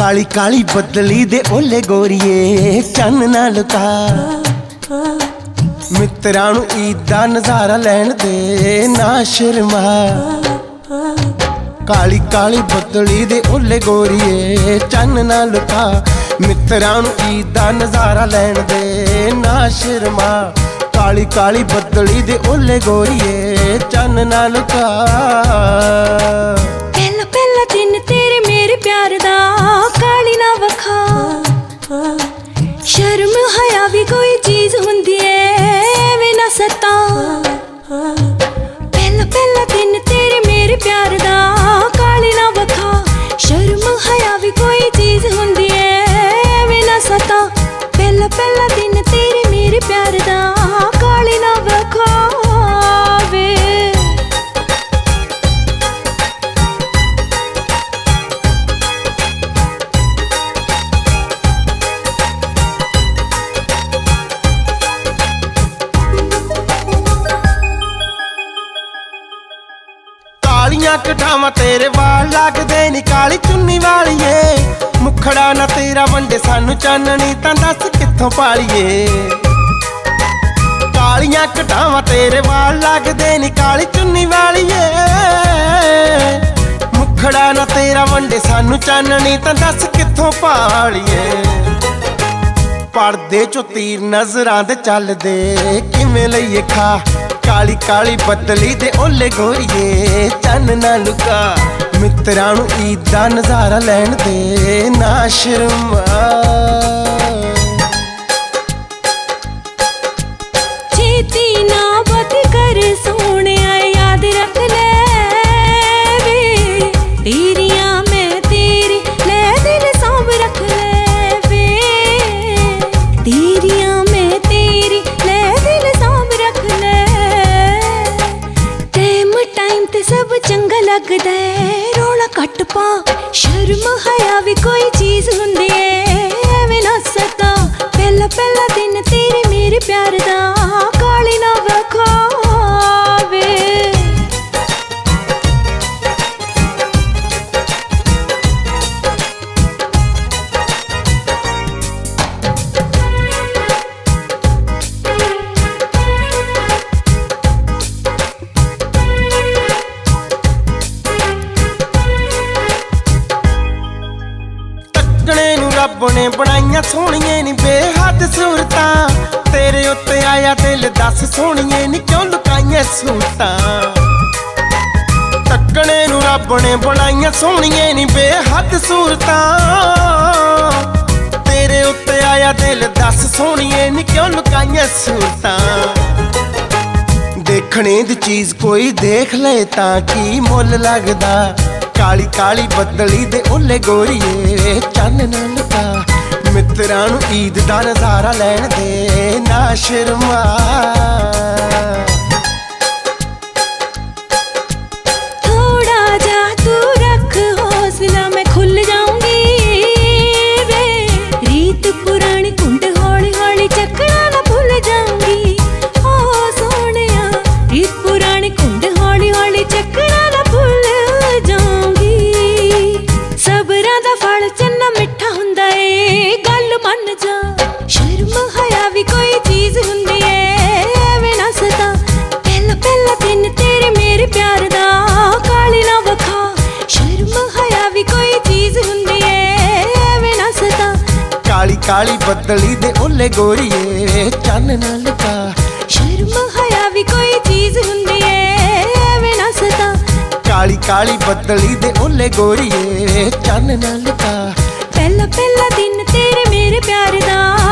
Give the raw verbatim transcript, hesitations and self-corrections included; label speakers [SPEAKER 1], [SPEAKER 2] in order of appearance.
[SPEAKER 1] काली काली बदली दे ओले गोरीए चन्न ना लुका मित्रां नूं ईद दा नज़ारा लैण दे ना शर्मा। काली काली बदली दे ओले गोरीए चन्न ना लुका मित्रां नूं ईद दा नज़ारा लैण दे ना शर्मा। काली काली बदली दे ओले गोरीए चन्न ना लुका।
[SPEAKER 2] पहला पहला दिन तेरे मेरे प्यार दा काली ना वखा शर्म हया भी कोई चीज हुंदी ऐ वे ना सता। पहला पहला दिन तेरे मेरे प्यार दा काली ना वखा शर्म हया भी कोई चीज हुंदी ऐ वे ना सता। पहला पहला दिन तेरे मेरे प्यार दा काली ना वखा वे।
[SPEAKER 1] कालियां कठावां तेरे वाल लगदे नी काली चुन्नी वालिए मुखड़ा ना तेरा वंडे सानू चाननी तां दस कित्थों पालिए। कालियां कठावां तेरे वाल लगदे नी काली चुन्नी वालिए मुखड़ा ना तेरा वंडे सानू चाननी तां दस कित्थों पालिए। पर्दे चों तीर नजरां दे चलदे किवें लईए खा काली काली बदली दे ओले गोरीए चन्न ना लुका मित्रां नूं ईद दा नज़ारा लैण दे ना शर्मा।
[SPEAKER 2] छेती ना बात कर सोहणिया याद रख ले वे तेरियां मैं तेरी ले दिल सांभ रख ले वे तेरियां मैं तेरी ले दिल सांभ रख ले। टाइम टाइम ते सब चंगा लगदा है रोला कट पा शर्म हया भी कोई चीज हुंदी ऐ एवें ना सता। पहला पहला दिन तेरे मेरे प्यार दा काली ना वखा वे।
[SPEAKER 1] रब ने बनाइया सोहणिए नी बेहद सूरतां तेरे उत्ते आया दिल दस सोहणिए नी क्यों लुकाइया सूरतां। तकने नू रब ने बनाइया सोहणिए नी बेहद सूरतां तेरे उत्ते आया दिल दस सोहणिए नी क्यों लुकाइया सूरतां। देखने दी चीज कोई देख ले तां की मुल लगदा काली काली बदली दे ओले गोरीए चन्न ना लुका मित्रां नूं ईद दा नज़ारा लैण दे ना शर्मा।
[SPEAKER 2] थोड़ा जा तू रख हौसला मैं खुल जाऊंगी वे रीत पुरानी कुंड हौली हौली चकना ना भूल जाऊंगी। ओ सोहणिया रीत पुरानी कुंड हौली हौली चकना ना भूल जाऊंगी। सबरां दा फल चन्ना मिठा हुंदा ए गल मन जा शर्म हया भी कोई चीज हुंदी ऐ एवें ना सता। पहला पहला दिन तेरे मेरे प्यार दा काली ना वखा शर्म हया भी कोई चीज हुंदी ऐ एवें ना सता।
[SPEAKER 1] काली काली बदली दे ओले गोरीए चन्न ना लुका
[SPEAKER 2] शर्म हया भी कोई चीज हुंदी ऐ एवें ना सता।
[SPEAKER 1] काली काली बदली दे ओले गोरीए चन्न ना लुका।
[SPEAKER 2] पहला पहला दिन तेरे मेरे प्यार दा